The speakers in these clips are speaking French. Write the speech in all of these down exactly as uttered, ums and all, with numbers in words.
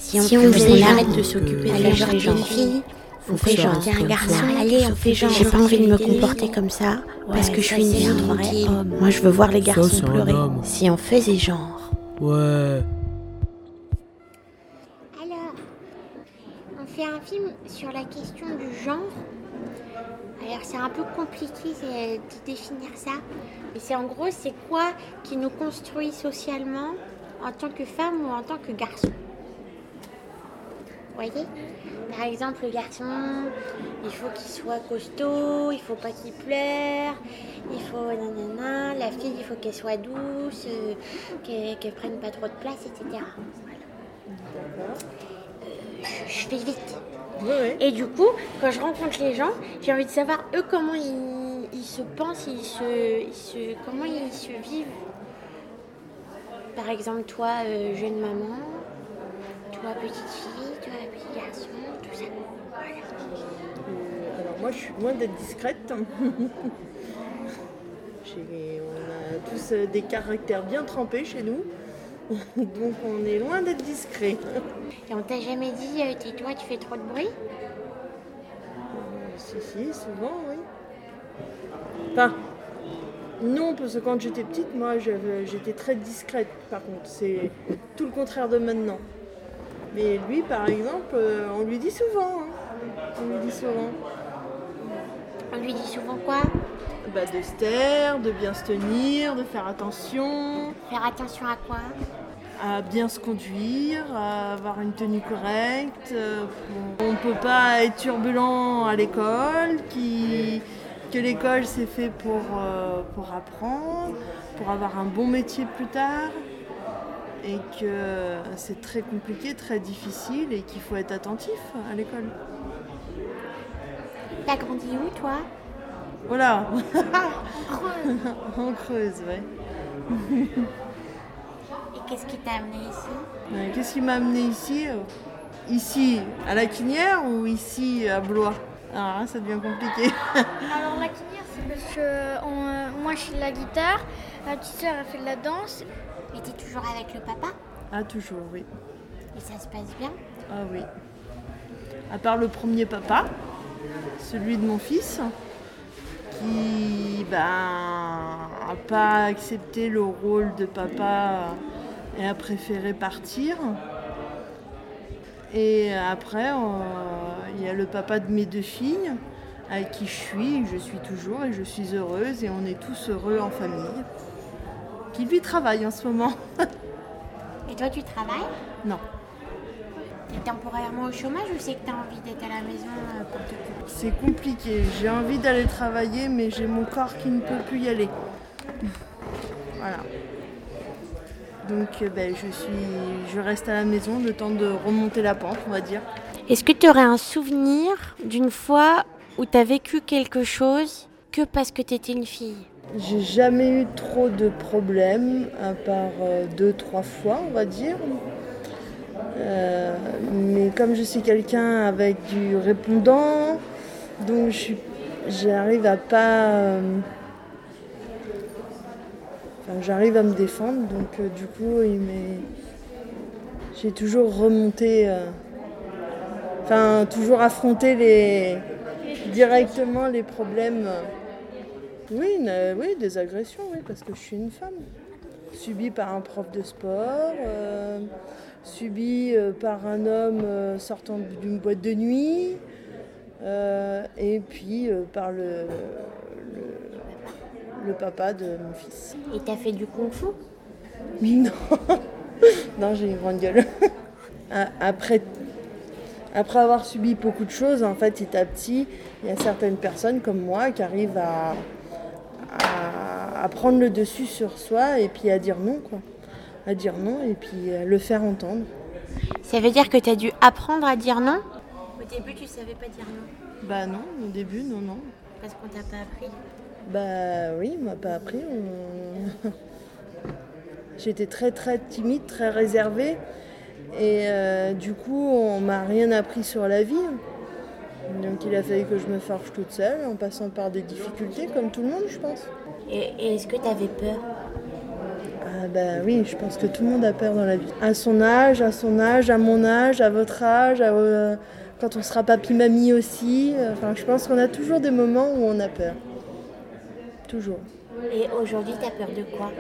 Si on, si on faisait arrête de s'occuper de la jeune fille, on fait genre, tiens, un garçon, allez, on fait genre, j'ai pas envie de me comporter comme ça, parce que je suis une fille tranquille. Moi, je veux voir les garçons pleurer. Si on faisait genre. Ouais. Alors, on fait un film sur la question du genre. Alors, c'est un peu compliqué de définir ça, mais c'est en gros, c'est quoi qui nous construit socialement en tant que femme ou en tant que garçon. Vous voyez ? Par exemple, le garçon, il faut qu'il soit costaud, il faut pas qu'il pleure, il faut nanana. La fille, il faut qu'elle soit douce, euh, qu'elle, qu'elle prenne pas trop de place, et cetera. Voilà. Euh, je, je fais vite. Oui, oui. Et du coup, quand je rencontre les gens, j'ai envie de savoir eux comment ils, ils se pensent, ils se, ils se, comment ils se vivent. Par exemple, toi, euh, jeune maman, toi, petite fille, toi, petit garçon, tout ça. Voilà. Euh, alors moi, je suis loin d'être discrète. J'ai, on a tous euh, des caractères bien trempés chez nous. Donc on est loin d'être discret. Et on t'a jamais dit, euh, tais-toi, tu fais trop de bruit ? Euh, si, si, souvent, oui. Enfin, non, parce que quand j'étais petite, moi, j'avais, j'étais très discrète, par contre. C'est tout le contraire de maintenant. Mais lui, par exemple, euh, on lui dit souvent. Hein. On lui dit souvent. On lui dit souvent quoi ? Bah, de se taire, de bien se tenir, de faire attention. Faire attention à quoi ? À bien se conduire, à avoir une tenue correcte. On ne peut pas être turbulent à l'école, qui, que l'école c'est fait pour, euh, pour apprendre, pour avoir un bon métier plus tard, et que c'est très compliqué, très difficile, et qu'il faut être attentif à l'école. T'as grandi où, toi ? Voilà. Creuse. En Creuse, ouais. Et qu'est-ce qui t'a amené ici ? Euh, Qu'est-ce qui m'a amené ici ? Ici, à la Quinière ou ici, à Blois ? Alors là, ça devient compliqué. Alors la Quinière, c'est parce que on, euh, moi je fais de la guitare, la petite sœur elle fait de la danse. Mais t'es toujours avec le papa ? Ah, toujours, oui. Et ça se passe bien ? Ah oui. À part le premier papa, celui de mon fils, qui ben, a pas accepté le rôle de papa et a préféré partir. Et après, il y a le papa de mes deux filles, avec qui je suis, je suis toujours et je suis heureuse et on est tous heureux en famille. Qui lui travaille en ce moment. Et toi, tu travailles ? Non. T'es temporairement au chômage ou c'est que t'as envie d'être à la maison pour t'occuper ? C'est compliqué. J'ai envie d'aller travailler, mais j'ai mon corps qui ne peut plus y aller. Voilà. Donc ben, je suis, je reste à la maison le temps de remonter la pente, on va dire. Est-ce que tu aurais un souvenir d'une fois où tu as vécu quelque chose que parce que tu étais une fille ? J'ai jamais eu trop de problèmes, à part euh, deux, trois fois, on va dire. Euh, mais comme je suis quelqu'un avec du répondant, donc je suis, j'arrive à pas... Euh, enfin, j'arrive à me défendre, donc euh, du coup, il m'est, j'ai toujours remonté... Euh, enfin, toujours affronté les, directement les problèmes... Euh, oui, une, euh, oui, des agressions, oui, parce que je suis une femme. Subie par un prof de sport, euh, subie euh, par un homme euh, sortant d'une boîte de nuit, euh, et puis euh, par le, le, le papa de mon fils. Et t'as fait du kung-fu ? Non, non, j'ai une grande gueule. Après, après avoir subi beaucoup de choses, en fait, petit à petit, il y a certaines personnes comme moi qui arrivent à... À, à prendre le dessus sur soi et puis à dire non, quoi. À dire non et puis à le faire entendre. Ça veut dire que tu as dû apprendre à dire non ? Au début, tu savais pas dire non ? Bah non, au début, non, non. Parce qu'on t'a pas appris ? Bah oui, on m'a pas appris. On... J'étais très très timide, très réservée. Et euh, du coup, on m'a rien appris sur la vie. Donc il a fallu que je me forge toute seule, en passant par des difficultés, comme tout le monde, je pense. Et, et est-ce que tu avais peur ? Ah Ah bah oui, je pense que tout le monde a peur dans la vie. À son âge, à son âge, à mon âge, à votre âge, à, euh, quand on sera papy-mamie aussi. Enfin, je pense qu'on a toujours des moments où on a peur. Toujours. Et aujourd'hui, t'as peur de quoi?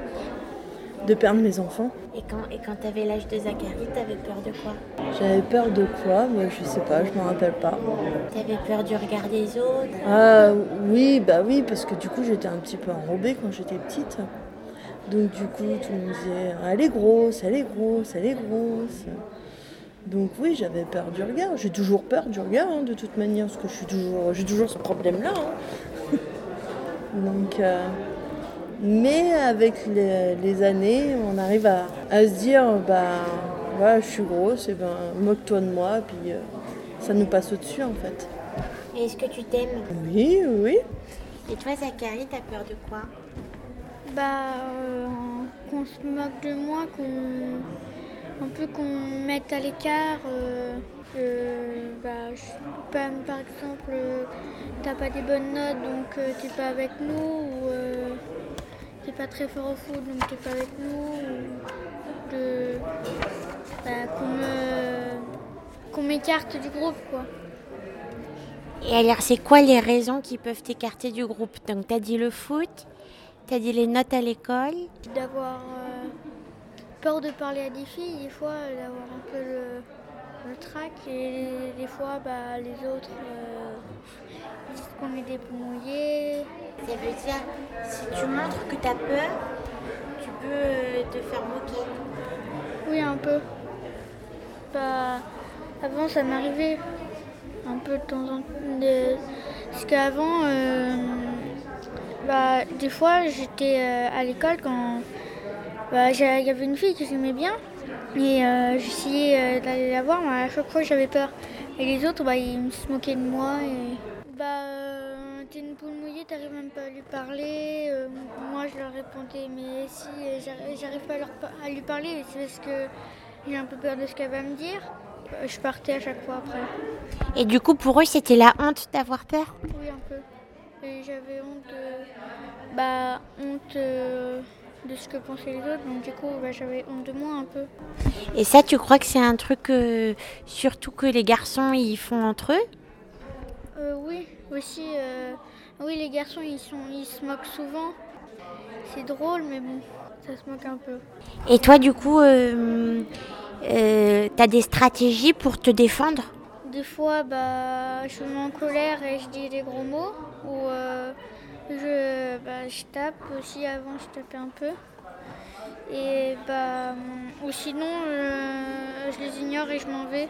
De perdre mes enfants. Et quand, et quand t'avais l'âge de Zachary, t'avais peur de quoi? J'avais peur de quoi? Moi, je sais pas, je m'en rappelle pas. T'avais peur du regard des autres? Ah oui, bah oui, parce que du coup, j'étais un petit peu enrobée quand j'étais petite. Donc du coup, tout le monde disait « elle est grosse, elle est grosse, elle est grosse ». Donc oui, j'avais peur du regard. J'ai toujours peur du regard, hein, de toute manière, parce que je suis toujours, j'ai toujours ce problème-là. Hein. Donc, euh, mais avec les, les années, on arrive à, à se dire « bah voilà, je suis grosse, et ben moque-toi de moi », puis euh, ça nous passe au-dessus en fait. Et est-ce que tu t'aimes? Oui, oui. Et toi, Zachary, t'as peur de quoi? Bah, euh, qu'on se moque de moi, qu'on, un peu qu'on me mette à l'écart. Euh, euh, bah, je, pas, par exemple, euh, t'as pas des bonnes notes, donc euh, t'es pas avec nous, ou euh, t'es pas très fort au foot, donc t'es pas avec nous. Ou de, bah, qu'on me, qu'on m'écarte du groupe, quoi. Et alors, c'est quoi les raisons qui peuvent t'écarter du groupe? Donc, t'as dit le foot, t'as dit les notes à l'école. D'avoir euh, peur de parler à des filles, des fois, d'avoir un peu le, le trac. Et des fois, bah, les autres euh, disent qu'on est des poux mouillés. Ça veut dire, si tu montres que t'as peur, tu peux te faire moquer. Oui, un peu. Bah, avant, ça m'arrivait un peu de temps en temps. De... Parce qu'avant, euh, bah, des fois, j'étais euh, à l'école quand bah, il y avait une fille que j'aimais bien. Et euh, j'essayais euh, d'aller la voir, mais à chaque fois, j'avais peur. Et les autres, bah, ils se moquaient de moi. Et... Bah, euh, t'es une poule mouillée, t'arrives même pas à lui parler. Euh, moi, je leur répondais, mais si, j'arrive pas à, leur, à lui parler, c'est parce que j'ai un peu peur de ce qu'elle va me dire. Je partais à chaque fois après. Et du coup, pour eux, c'était la honte d'avoir peur? Oui, un peu. Et j'avais honte, euh, bah, honte euh, de ce que pensaient les autres, donc du coup, bah, j'avais honte de moi un peu. Et ça, tu crois que c'est un truc, euh, surtout que les garçons, ils font entre eux? euh, Oui, aussi. Euh, oui, les garçons, ils, sont, ils se moquent souvent. C'est drôle, mais bon, ça se moque un peu. Et toi, du coup, euh, euh, t'as des stratégies pour te défendre? Des fois, bah, je me mets en colère et je dis des gros mots. Ou euh, je, bah, je tape aussi. Avant, je tapais un peu. Et bah, ou sinon, euh, je les ignore et je m'en vais.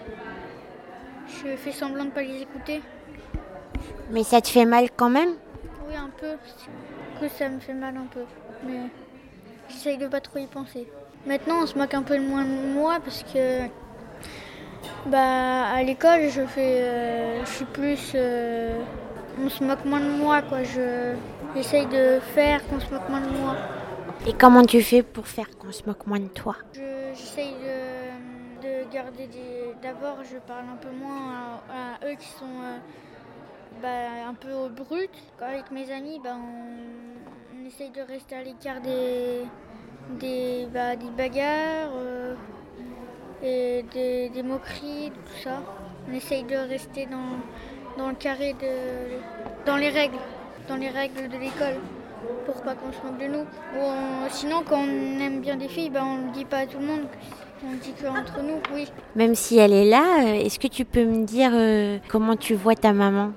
Je fais semblant de ne pas les écouter. Mais ça te fait mal quand même? Oui, un peu. Que ça me fait mal un peu. Mais j'essaye de pas trop y penser. Maintenant, on se moque un peu moins de moi parce que bah, à l'école, je fais, euh, je suis plus, euh, on se moque moins de moi, quoi. Je, j'essaye de faire qu'on se moque moins de moi. Et comment tu fais pour faire qu'on se moque moins de toi? Je, j'essaye de, de garder des. D'abord, je parle un peu moins à, à eux qui sont euh, bah, un peu bruts. Avec mes amis, bah, on, on essaye de rester à l'écart des, des, bah, des bagarres. Euh, et des, des moqueries, tout ça. On essaye de rester dans, dans le carré, de, dans les règles, dans les règles de l'école, pour pas qu'on se moque de nous. Ou on, sinon, quand on aime bien des filles, ben, on ne le dit pas à tout le monde, on le dit qu'entre nous, oui. Même si elle est là, est-ce que tu peux me dire euh, comment tu vois ta maman?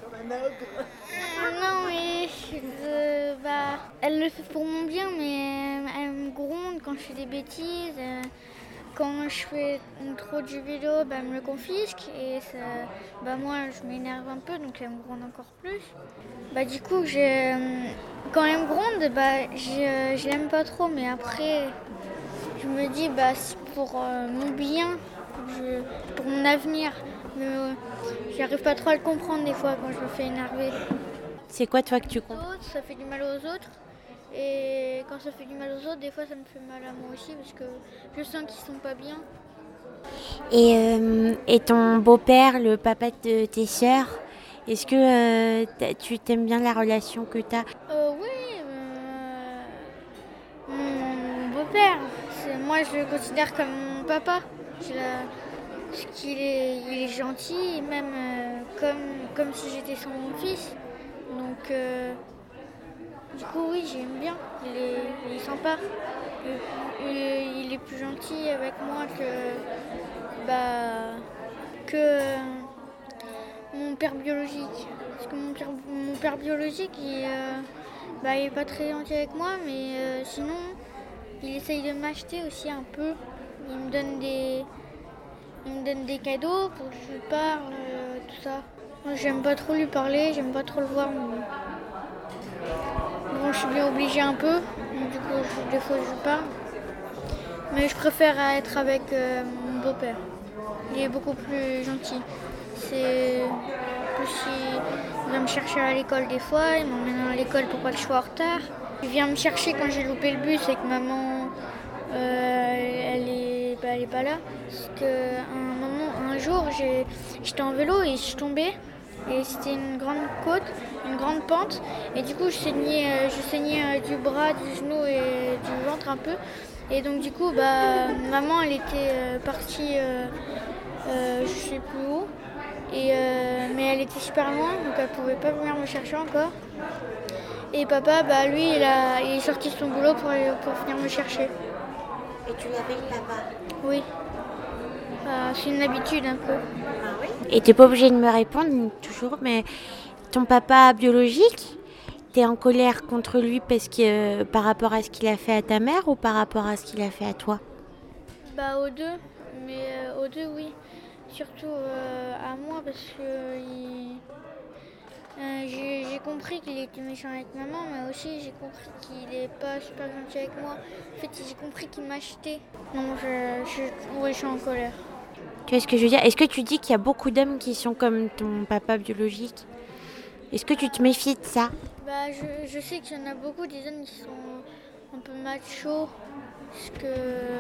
Non, mais euh, bah, elle le fait pour mon bien, mais elle me gronde quand je fais des bêtises. Euh, Quand je fais trop du vélo, bah, elle me le confisque et ça, bah, moi je m'énerve un peu donc elle me gronde encore plus. Bah, du coup, j'ai, quand elle me gronde, bah, je, je l'aime pas trop, mais après je me dis bah, c'est pour euh, mon bien, je, pour mon avenir. Mais euh, j'arrive pas trop à le comprendre des fois quand je me fais énerver. C'est quoi toi que tu comprends? Ça fait du mal aux autres. Et quand ça fait du mal aux autres, des fois ça me fait mal à moi aussi parce que je sens qu'ils sont pas bien. Et, euh, et ton beau-père, le papa de tes sœurs, est-ce que euh, tu t'aimes bien la relation que tu as? Euh, oui, euh, mon, père. C'est, moi, je le considère comme mon papa. Je la, parce qu'il est, il est gentil, même euh, comme, comme si j'étais son fils. Donc, euh, du coup, oui, j'aime bien. Il est, il est sympa. Il, il est plus gentil avec moi que, bah, que euh, mon père biologique. Parce que mon père, mon père biologique, il, euh, bah, il est pas très gentil avec moi, mais euh, sinon, il essaye de m'acheter aussi un peu. Il me donne des, il me donne des cadeaux pour que je lui parle, euh, tout ça. Moi, j'aime pas trop lui parler, j'aime pas trop le voir. Mais... Bon, je suis bien obligée un peu, donc du coup, je, des fois, je lui parle. Mais je préfère être avec euh, mon beau-père. Il est beaucoup plus gentil. C'est plus il, il va me chercher à l'école des fois, il m'emmène à l'école pour pas que je sois en retard. Il vient me chercher quand j'ai loupé le bus et que maman, euh, elle est, bah, elle est pas là. Parce que un moment, un jour, j'ai, j'étais en vélo et je suis tombée. Et c'était une grande côte, une grande pente. Et du coup, je saignais, je saignais du bras, du genou et du ventre un peu. Et donc du coup, bah, maman, elle était partie, euh, euh, je sais plus où. Et, euh, mais elle était super loin, donc elle pouvait pas venir me chercher encore. Et papa, bah, lui, il, a, il est sorti de son boulot pour, pour venir me chercher. Et tu l'appelles papa? Oui. Euh, c'est une habitude un peu. Ah oui? Et t'es pas obligé de me répondre toujours, mais ton papa biologique, t'es en colère contre lui parce que euh, par rapport à ce qu'il a fait à ta mère ou par rapport à ce qu'il a fait à toi? Bah aux deux, mais euh, aux deux oui. Surtout euh, à moi parce que il... euh, j'ai, j'ai compris qu'il était méchant avec maman, mais aussi j'ai compris qu'il est pas super gentil avec moi. En fait, j'ai compris qu'il m'achetait. Non, je, je, ouais, je suis en colère. Tu vois ce que je veux dire? Est-ce que tu dis qu'il y a beaucoup d'hommes qui sont comme ton papa biologique? Est-ce que tu te méfies de ça? Bah, je, je sais qu'il y en a beaucoup des hommes qui sont un peu machos, parce que,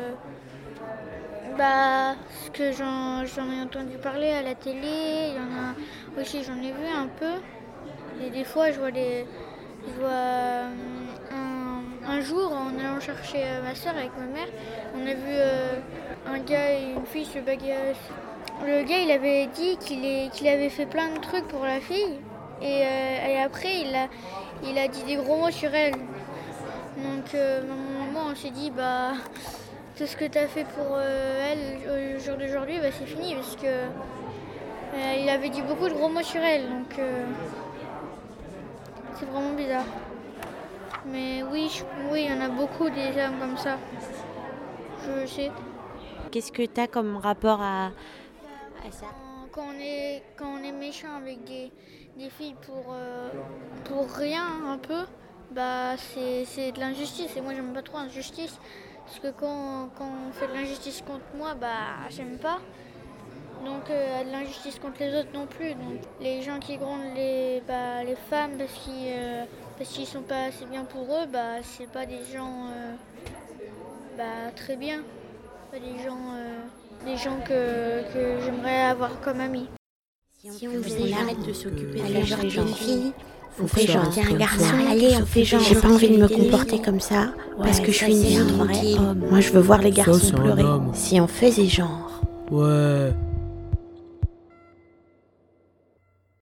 bah, parce que j'en, j'en ai entendu parler à la télé, il y en a aussi, j'en ai vu un peu. Et des fois, je vois des, je vois un, un jour, en allant chercher ma soeur avec ma mère, on a vu euh, un gars et une fille se bagarrer. Le gars, il avait dit qu'il, est, qu'il avait fait plein de trucs pour la fille. Et, euh, et après, il a, il a dit des gros mots sur elle. Donc, euh, maman, on s'est dit, bah, tout ce que tu as fait pour euh, elle au jour d'aujourd'hui, bah, c'est fini. Parce que euh, il avait dit beaucoup de gros mots sur elle. Donc, euh, c'est vraiment bizarre. Mais oui, je, oui, il y en a beaucoup des hommes comme ça. Je sais. Qu'est-ce que tu as comme rapport à, à ça? Quand on est, quand on est méchant avec des, des filles pour, euh, pour rien un peu, bah c'est, c'est de l'injustice. Et moi j'aime pas trop l'injustice. Parce que quand, quand on fait de l'injustice contre moi, bah j'aime pas. Donc euh, de l'injustice contre les autres non plus. Donc les gens qui grondent les, bah, les femmes parce qu'ils, euh, parce qu'ils sont pas assez bien pour eux, bah c'est pas des gens euh, bah, très bien. Pas des gens... Euh, des gens que, que j'aimerais avoir comme amis. Si on, si on faisait arrête de s'occuper de la jeune gens, fille, on fait genre tiens un garçon, allez on fait genre, j'ai pas envie de me comporter comme ça parce que je suis une fille. Moi je veux voir les garçons pleurer. Si on faisait genre. Ouais.